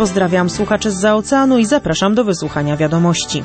Pozdrawiam słuchaczy zza oceanu i zapraszam do wysłuchania wiadomości.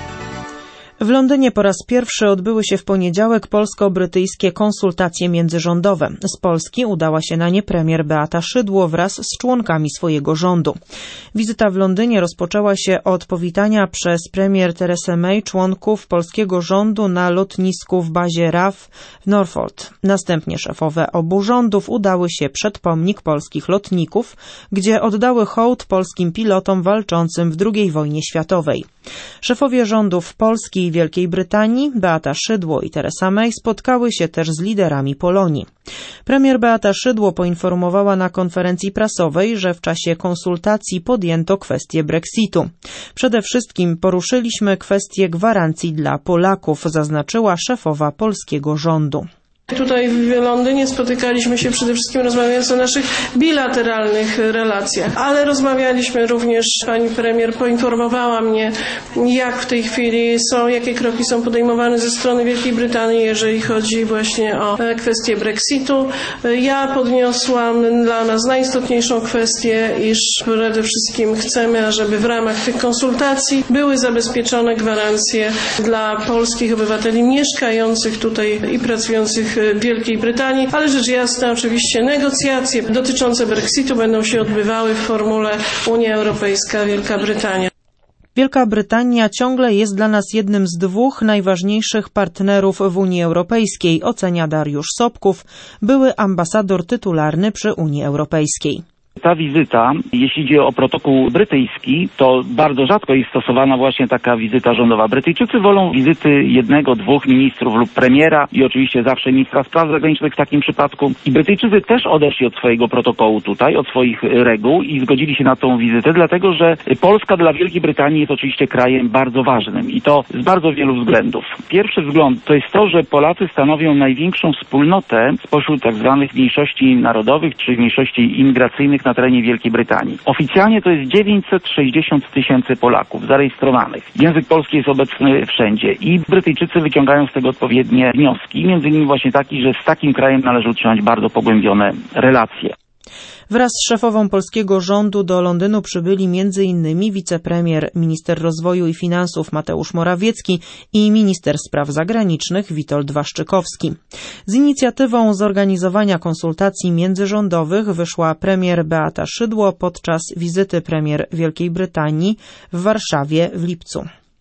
W Londynie po raz pierwszy odbyły się w poniedziałek polsko-brytyjskie konsultacje międzyrządowe. Z Polski udała się na nie premier Beata Szydło wraz z członkami swojego rządu. Wizyta w Londynie rozpoczęła się od powitania przez premier Teresę May członków polskiego rządu na lotnisku w bazie RAF w Norfolk. Następnie szefowe obu rządów udały się przed pomnik polskich lotników, gdzie oddały hołd polskim pilotom walczącym w II wojnie światowej. Szefowie rządów Polski i Wielkiej Brytanii, Beata Szydło i Teresa May, spotkały się też z liderami Polonii. Premier Beata Szydło poinformowała na konferencji prasowej, że w czasie konsultacji podjęto kwestię Brexitu. Przede wszystkim poruszyliśmy kwestię gwarancji dla Polaków, zaznaczyła szefowa polskiego rządu. Tutaj w Londynie spotykaliśmy się przede wszystkim rozmawiając o naszych bilateralnych relacjach, ale rozmawialiśmy również, pani premier poinformowała mnie, jak w tej chwili jakie kroki są podejmowane ze strony Wielkiej Brytanii, jeżeli chodzi właśnie o kwestię Brexitu. Ja podniosłam dla nas najistotniejszą kwestię, iż przede wszystkim chcemy, ażeby w ramach tych konsultacji były zabezpieczone gwarancje dla polskich obywateli mieszkających tutaj i pracujących w Wielkiej Brytanii, ale rzecz jasna oczywiście negocjacje dotyczące Brexitu będą się odbywały w formule Unia Europejska, Wielka Brytania. Wielka Brytania ciągle jest dla nas jednym z dwóch najważniejszych partnerów w Unii Europejskiej, ocenia Dariusz Sobków, były ambasador tytularny przy Unii Europejskiej. Ta wizyta, jeśli idzie o protokół brytyjski, to bardzo rzadko jest stosowana właśnie taka wizyta rządowa. Brytyjczycy wolą wizyty jednego, dwóch ministrów lub premiera i oczywiście zawsze ministra spraw zagranicznych w takim przypadku. I Brytyjczycy też odeszli od swojego protokołu tutaj, od swoich reguł i zgodzili się na tą wizytę, dlatego że Polska dla Wielkiej Brytanii jest oczywiście krajem bardzo ważnym i to z bardzo wielu względów. Pierwszy wzgląd to jest to, że Polacy stanowią największą wspólnotę spośród tak zwanych mniejszości narodowych czy mniejszości imigracyjnych na terenie Wielkiej Brytanii. Oficjalnie to jest 960 000 Polaków zarejestrowanych. Język polski jest obecny wszędzie i Brytyjczycy wyciągają z tego odpowiednie wnioski, między innymi właśnie taki, że z takim krajem należy utrzymać bardzo pogłębione relacje. Wraz z szefową polskiego rządu do Londynu przybyli m.in. wicepremier, minister rozwoju i finansów Mateusz Morawiecki i minister spraw zagranicznych Witold Waszczykowski. Z inicjatywą zorganizowania konsultacji międzyrządowych wyszła premier Beata Szydło podczas wizyty premier Wielkiej Brytanii w Warszawie w lipcu.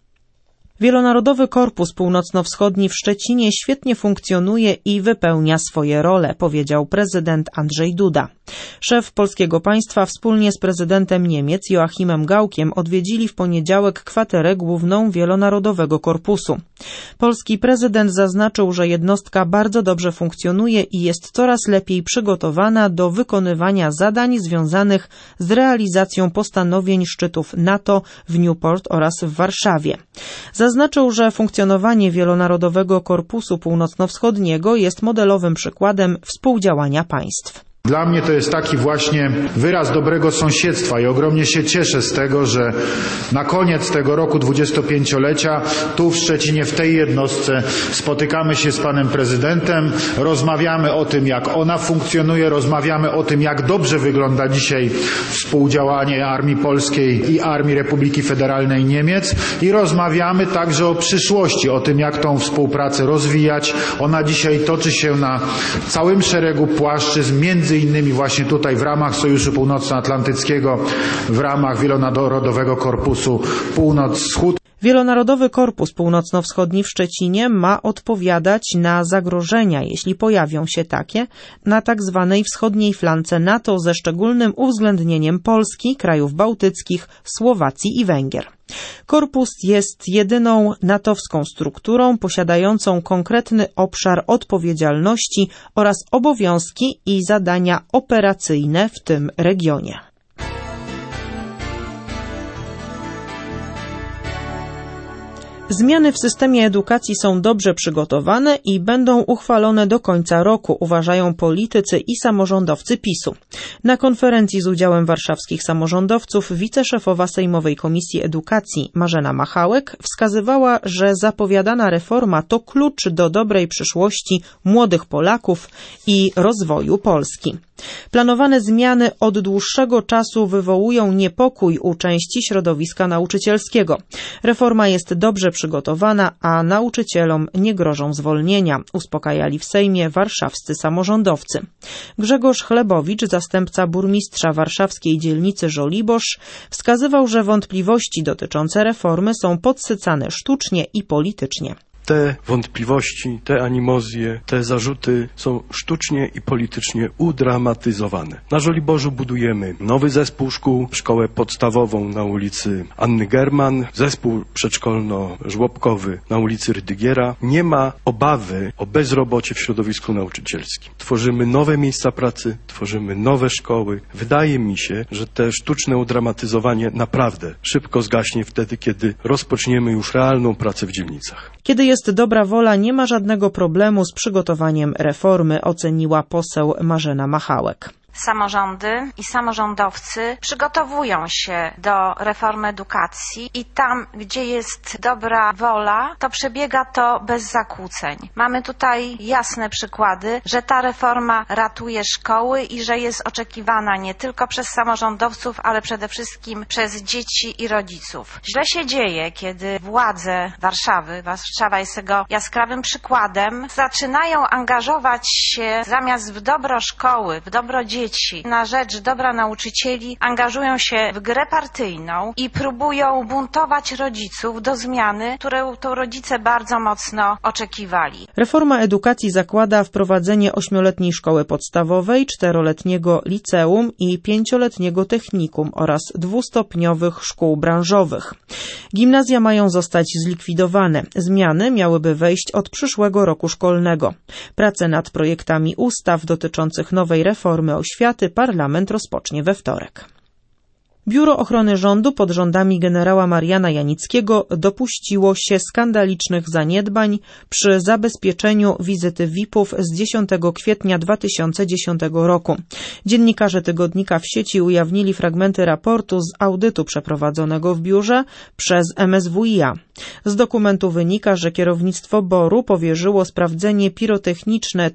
Wielonarodowy Korpus Północno-Wschodni w Szczecinie świetnie funkcjonuje i wypełnia swoje role, powiedział prezydent Andrzej Duda. Szef polskiego państwa wspólnie z prezydentem Niemiec Joachimem Gaukiem odwiedzili w poniedziałek kwaterę główną Wielonarodowego Korpusu. Polski prezydent zaznaczył, że jednostka bardzo dobrze funkcjonuje i jest coraz lepiej przygotowana do wykonywania zadań związanych z realizacją postanowień szczytów NATO w Newport oraz w Warszawie. Zaznaczył, że funkcjonowanie Wielonarodowego Korpusu Północno-Wschodniego jest modelowym przykładem współdziałania państw. Dla mnie to jest taki właśnie wyraz dobrego sąsiedztwa i ogromnie się cieszę z tego, że na koniec tego roku 25-lecia tu w Szczecinie, w tej jednostce spotykamy się z panem prezydentem, rozmawiamy o tym, jak ona funkcjonuje, rozmawiamy o tym, jak dobrze wygląda dzisiaj współdziałanie Armii Polskiej i Armii Republiki Federalnej Niemiec i rozmawiamy także o przyszłości, o tym, jak tą współpracę rozwijać. Ona dzisiaj toczy się na całym szeregu płaszczyzn, między innymi właśnie tutaj w ramach Sojuszu Północnoatlantyckiego, w ramach Wielonarodowego Korpusu Północ-Wschód. Wielonarodowy Korpus Północno-Wschodni w Szczecinie ma odpowiadać na zagrożenia, jeśli pojawią się takie, na tak zwanej wschodniej flance NATO ze szczególnym uwzględnieniem Polski, krajów bałtyckich, Słowacji i Węgier. Korpus jest jedyną natowską strukturą posiadającą konkretny obszar odpowiedzialności oraz obowiązki i zadania operacyjne w tym regionie. Zmiany w systemie edukacji są dobrze przygotowane i będą uchwalone do końca roku, uważają politycy i samorządowcy PiS-u. Na konferencji z udziałem warszawskich samorządowców wiceszefowa Sejmowej Komisji Edukacji Marzena Machałek wskazywała, że zapowiadana reforma to klucz do dobrej przyszłości młodych Polaków i rozwoju Polski. Planowane zmiany od dłuższego czasu wywołują niepokój u części środowiska nauczycielskiego. Reforma jest dobrze przygotowana, a nauczycielom nie grożą zwolnienia, uspokajali w Sejmie warszawscy samorządowcy. Grzegorz Chlebowicz, zastępca burmistrza warszawskiej dzielnicy Żoliborz, wskazywał, że wątpliwości dotyczące reformy są podsycane sztucznie i politycznie. Te wątpliwości, te animozje, te zarzuty są sztucznie i politycznie udramatyzowane. Na Żoliborzu budujemy nowy zespół szkół, szkołę podstawową na ulicy Anny German, zespół przedszkolno-żłobkowy na ulicy Rydygiera. Nie ma obawy o bezrobocie w środowisku nauczycielskim. Tworzymy nowe miejsca pracy, tworzymy nowe szkoły. Wydaje mi się, że te sztuczne udramatyzowanie naprawdę szybko zgaśnie wtedy, kiedy rozpoczniemy już realną pracę w dzielnicach. Kiedy jest dobra wola, nie ma żadnego problemu z przygotowaniem reformy, oceniła poseł Marzena Machałek. Samorządy i samorządowcy przygotowują się do reformy edukacji i tam, gdzie jest dobra wola, to przebiega to bez zakłóceń. Mamy tutaj jasne przykłady, że ta reforma ratuje szkoły i że jest oczekiwana nie tylko przez samorządowców, ale przede wszystkim przez dzieci i rodziców. Źle się dzieje, kiedy władze Warszawa jest tego jaskrawym przykładem, zaczynają angażować się zamiast w dobro szkoły, w dobro dzieci, na rzecz dobra nauczycieli, angażują się w grę partyjną i próbują buntować rodziców do zmiany, którą to rodzice bardzo mocno oczekiwali. Reforma edukacji zakłada wprowadzenie 8-letniej szkoły podstawowej, 4-letniego liceum i 5-letniego technikum oraz 2-stopniowych szkół branżowych. Gimnazja mają zostać zlikwidowane. Zmiany miałyby wejść od przyszłego roku szkolnego. Prace nad projektami ustaw dotyczących nowej reformy oświaty parlament rozpocznie we wtorek. Biuro Ochrony Rządu pod rządami generała Mariana Janickiego dopuściło się skandalicznych zaniedbań przy zabezpieczeniu wizyty VIP-ów z 10 kwietnia 2010 roku. Dziennikarze tygodnika w sieci ujawnili fragmenty raportu z audytu przeprowadzonego w biurze przez MSWiA. Z dokumentu wynika, że kierownictwo BOR-u powierzyło sprawdzenie pirotechniczne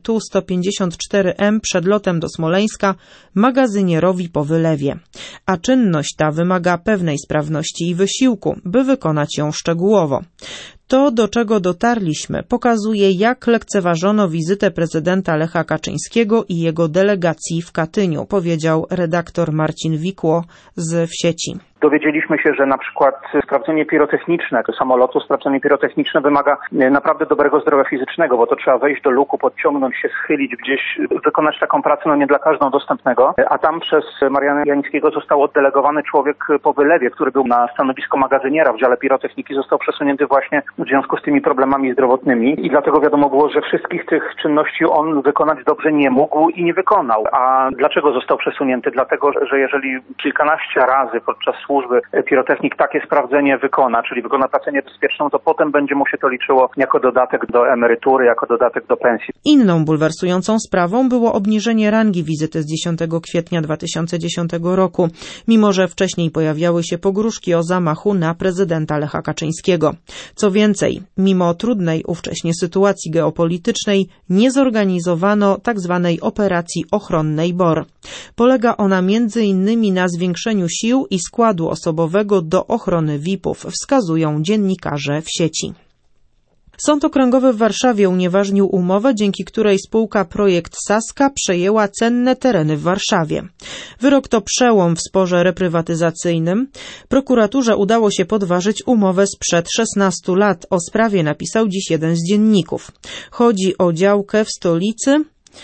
Tu-154M przed lotem do Smoleńska magazynierowi po wylewie, a czynność ta wymaga pewnej sprawności i wysiłku, by wykonać ją szczegółowo. To, do czego dotarliśmy, pokazuje, jak lekceważono wizytę prezydenta Lecha Kaczyńskiego i jego delegacji w Katyniu, powiedział redaktor Marcin Wikło w sieci. Dowiedzieliśmy się, że na przykład sprawdzenie pirotechniczne samolotu, sprawdzenie pirotechniczne wymaga naprawdę dobrego zdrowia fizycznego, bo to trzeba wejść do luku, podciągnąć się, schylić gdzieś, wykonać taką pracę, nie dla każdego dostępnego. A tam przez Mariana Janickiego został oddelegowany człowiek po wylewie, który był na stanowisko magazyniera w dziale pirotechniki, został przesunięty właśnie w związku z tymi problemami zdrowotnymi i dlatego wiadomo było, że wszystkich tych czynności on wykonać dobrze nie mógł i nie wykonał. A dlaczego został przesunięty? Dlatego, że jeżeli kilkanaście razy podczas służby pirotechnik takie sprawdzenie wykona, czyli wykona pracę niebezpieczną, to potem będzie mu się to liczyło jako dodatek do emerytury, jako dodatek do pensji. Inną bulwersującą sprawą było obniżenie rangi wizyty z 10 kwietnia 2010 roku, mimo że wcześniej pojawiały się pogróżki o zamachu na prezydenta Lecha Kaczyńskiego. Co więcej, mimo trudnej ówcześnie sytuacji geopolitycznej nie zorganizowano tzw. operacji ochronnej BOR. Polega ona m.in. na zwiększeniu sił i składu osobowego do ochrony VIP-ów, wskazują dziennikarze w sieci. Sąd Okręgowy w Warszawie unieważnił umowę, dzięki której spółka Projekt Saska przejęła cenne tereny w Warszawie. Wyrok to przełom w sporze reprywatyzacyjnym. Prokuraturze udało się podważyć umowę sprzed 16 lat. O sprawie napisał dziś jeden z dzienników. Chodzi o działkę w stolicy,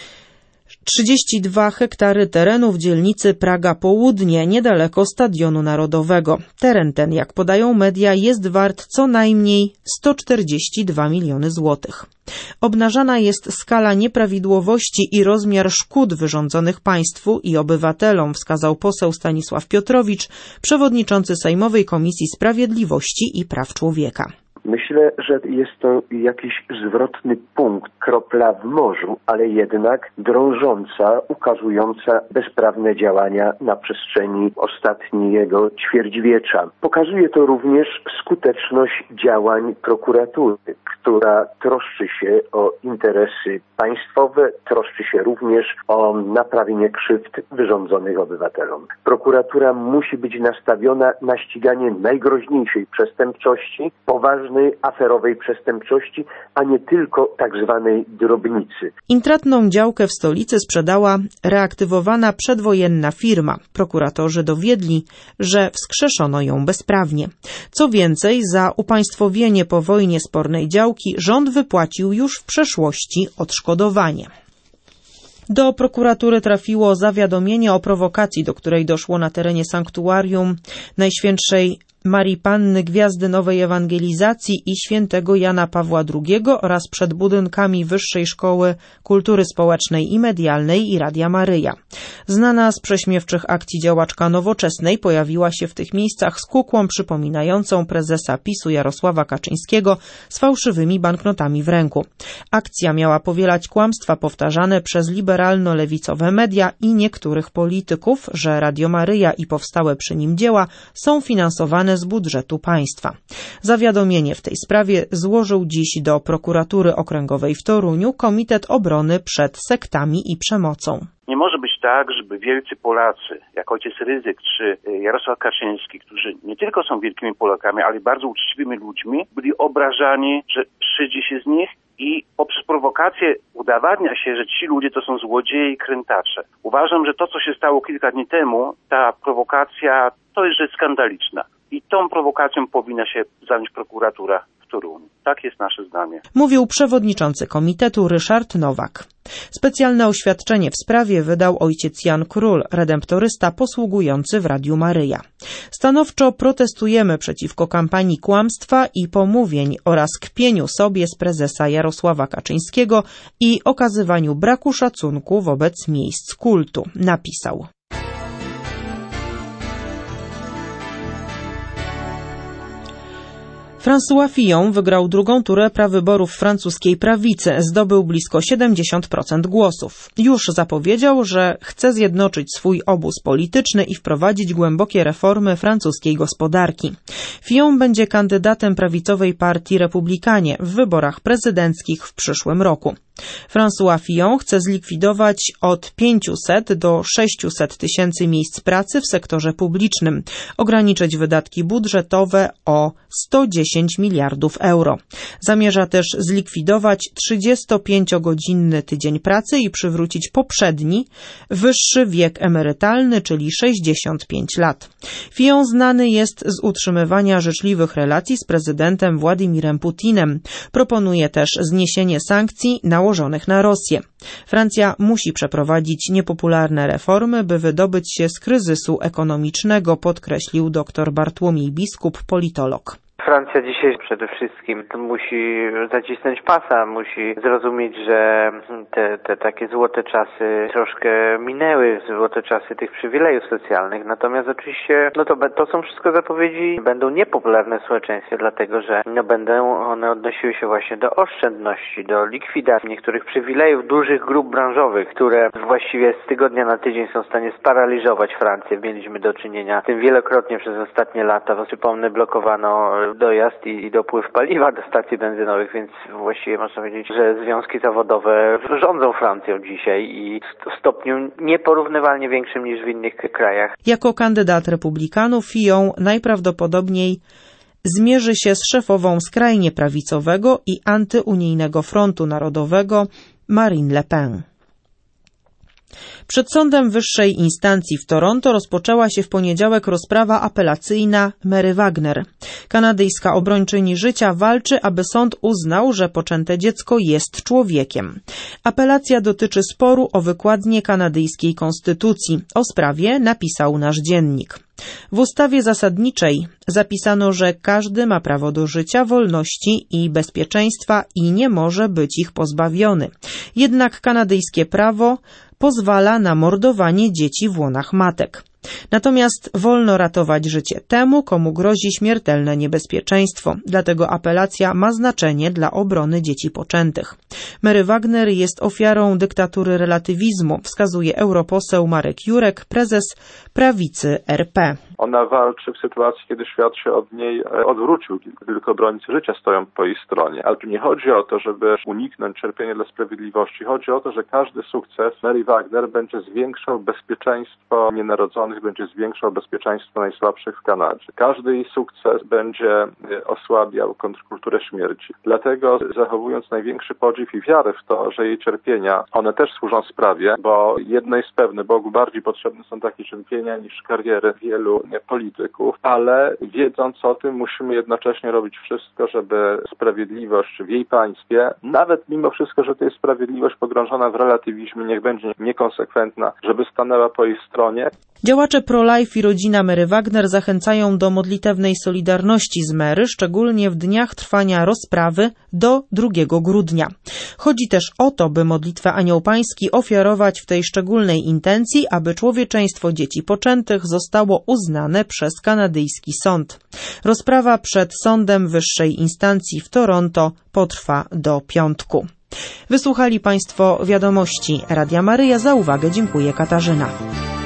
32 hektary terenu w dzielnicy Praga Południe, niedaleko Stadionu Narodowego. Teren ten, jak podają media, jest wart co najmniej 142 miliony złotych. Obnażana jest skala nieprawidłowości i rozmiar szkód wyrządzonych państwu i obywatelom, wskazał poseł Stanisław Piotrowicz, przewodniczący Sejmowej Komisji Sprawiedliwości i Praw Człowieka. Myślę, że jest to jakiś zwrotny punkt, kropla w morzu, ale jednak drążąca, ukazująca bezprawne działania na przestrzeni ostatniego ćwierćwiecza. Pokazuje to również skuteczność działań prokuratury, która troszczy się o interesy państwowe, troszczy się również o naprawienie krzywd wyrządzonych obywatelom. Prokuratura musi być nastawiona na ściganie najgroźniejszej przestępczości, poważnej, aferowej przestępczości, a nie tylko tak zwanej drobnicy. Intratną działkę w stolicy sprzedała reaktywowana przedwojenna firma. Prokuratorzy dowiedli, że wskrzeszono ją bezprawnie. Co więcej, za upaństwowienie po wojnie spornej działki rząd wypłacił już w przeszłości odszkodowanie. Do prokuratury trafiło zawiadomienie o prowokacji, do której doszło na terenie sanktuarium Najświętszej Marii Panny Gwiazdy Nowej Ewangelizacji i świętego Jana Pawła II oraz przed budynkami Wyższej Szkoły Kultury Społecznej i Medialnej i Radia Maryja. Znana z prześmiewczych akcji działaczka Nowoczesnej pojawiła się w tych miejscach z kukłą przypominającą prezesa PiS-u Jarosława Kaczyńskiego z fałszywymi banknotami w ręku. Akcja miała powielać kłamstwa powtarzane przez liberalno-lewicowe media i niektórych polityków, że Radio Maryja i powstałe przy nim dzieła są finansowane z budżetu państwa. Zawiadomienie w tej sprawie złożył dziś do Prokuratury Okręgowej w Toruniu Komitet Obrony przed Sektami i Przemocą. Nie może być tak, żeby wielcy Polacy, jak ojciec Rydzyk czy Jarosław Kaczyński, którzy nie tylko są wielkimi Polakami, ale bardzo uczciwymi ludźmi, byli obrażani, że szydzi się z nich i poprzez prowokację udawania się, że ci ludzie to są złodzieje i krętacze. Uważam, że to, co się stało kilka dni temu, ta prowokacja, to jest rzecz skandaliczna. I tą prowokacją powinna się zająć prokuratura w Toruniu. Tak jest nasze zdanie. Mówił przewodniczący komitetu Ryszard Nowak. Specjalne oświadczenie w sprawie wydał ojciec Jan Król, redemptorysta posługujący w Radiu Maryja. Stanowczo protestujemy przeciwko kampanii kłamstwa i pomówień oraz kpieniu sobie z prezesa Jarosława Kaczyńskiego i okazywaniu braku szacunku wobec miejsc kultu, napisał. François Fillon wygrał drugą turę prawyborów francuskiej prawicy. Zdobył blisko 70% głosów. Już zapowiedział, że chce zjednoczyć swój obóz polityczny i wprowadzić głębokie reformy francuskiej gospodarki. Fillon będzie kandydatem prawicowej partii Republikanie w wyborach prezydenckich w przyszłym roku. François Fillon chce zlikwidować od 500 do 600 tysięcy miejsc pracy w sektorze publicznym, ograniczyć wydatki budżetowe o 110 miliardów euro. Zamierza też zlikwidować 35-godzinny tydzień pracy i przywrócić poprzedni, wyższy wiek emerytalny, czyli 65 lat. Fillon znany jest z utrzymywania życzliwych relacji z prezydentem Władimirem Putinem. Proponuje też zniesienie sankcji nałożonych na Rosję. Francja musi przeprowadzić niepopularne reformy, by wydobyć się z kryzysu ekonomicznego, podkreślił dr Bartłomiej Biskup, politolog. Francja dzisiaj przede wszystkim musi zacisnąć pasa, musi zrozumieć, że te takie złote czasy troszkę minęły, złote czasy tych przywilejów socjalnych. Natomiast oczywiście to są wszystko zapowiedzi, będą niepopularne w społeczeństwie, dlatego że będą one odnosiły się właśnie do oszczędności, do likwidacji niektórych przywilejów dużych grup branżowych, które właściwie z tygodnia na tydzień są w stanie sparaliżować Francję. Mieliśmy do czynienia z tym wielokrotnie przez ostatnie lata. Przypomnę, blokowano dojazd i dopływ paliwa do stacji benzynowych, więc właściwie można powiedzieć, że związki zawodowe rządzą Francją dzisiaj i w stopniu nieporównywalnie większym niż w innych krajach. Jako kandydat republikanów Fillon najprawdopodobniej zmierzy się z szefową skrajnie prawicowego i antyunijnego Frontu Narodowego Marine Le Pen. Przed Sądem Wyższej Instancji w Toronto rozpoczęła się w poniedziałek rozprawa apelacyjna Mary Wagner. Kanadyjska obrończyni życia walczy, aby sąd uznał, że poczęte dziecko jest człowiekiem. Apelacja dotyczy sporu o wykładnię kanadyjskiej konstytucji. O sprawie napisał nasz dziennik. W ustawie zasadniczej zapisano, że każdy ma prawo do życia, wolności i bezpieczeństwa i nie może być ich pozbawiony. Jednak kanadyjskie prawo pozwala na mordowanie dzieci w łonach matek. Natomiast wolno ratować życie temu, komu grozi śmiertelne niebezpieczeństwo. Dlatego apelacja ma znaczenie dla obrony dzieci poczętych. Mary Wagner jest ofiarą dyktatury relatywizmu, wskazuje europoseł Marek Jurek, prezes Prawicy RP. Ona walczy w sytuacji, kiedy świat się od niej odwrócił. Tylko obrońcy życia stoją po jej stronie. Ale tu nie chodzi o to, żeby uniknąć cierpienia dla sprawiedliwości. Chodzi o to, że każdy sukces Mary Wagner będzie zwiększał bezpieczeństwo nienarodzonych, będzie zwiększał bezpieczeństwo najsłabszych w Kanadzie. Każdy jej sukces będzie osłabiał kontrkulturę śmierci. Dlatego zachowując największy podziw i wiarę w to, że jej cierpienia, one też służą sprawie, bo jedno jest pewne, Bogu bardziej potrzebne są takie cierpienia niż kariery wielu polityków, ale wiedząc o tym musimy jednocześnie robić wszystko, żeby sprawiedliwość w jej państwie, nawet mimo wszystko, że to jest sprawiedliwość pogrążona w relatywizmie, niech będzie niekonsekwentna, żeby stanęła po jej stronie. Działacze pro-life i rodzina Mary Wagner zachęcają do modlitewnej solidarności z Mary, szczególnie w dniach trwania rozprawy do 2 grudnia. Chodzi też o to, by modlitwę Anioł Pański ofiarować w tej szczególnej intencji, aby człowieczeństwo dzieci poczętych zostało uznane przez kanadyjski sąd. Rozprawa przed sądem wyższej instancji w Toronto potrwa do piątku. Wysłuchali Państwo wiadomości Radia Maryja. Za uwagę dziękuję Katarzyna.